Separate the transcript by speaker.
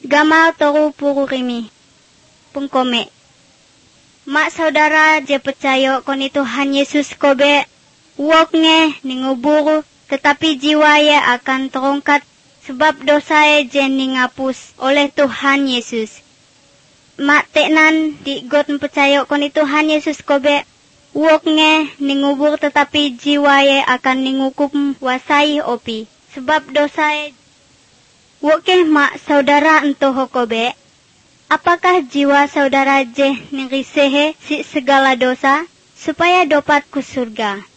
Speaker 1: Gamal toru pururimi. Pungkome. Mak saudara je percaya koni Tuhan Yesus kobe, uok nge ninguburu, tetapi jiwaya akan terungkat sebab dosae je ningapus oleh Tuhan Yesus. Mak teknan di God percaya koni Tuhan Yesus kobe, uok nge ningubur tetapi jiwaya akan ningukum wasai opi, sebab dosae. Uok ke mak saudara entoh kobe, apakah jiwa saudara je nirisehe si segala dosa, supaya dapat ke surga?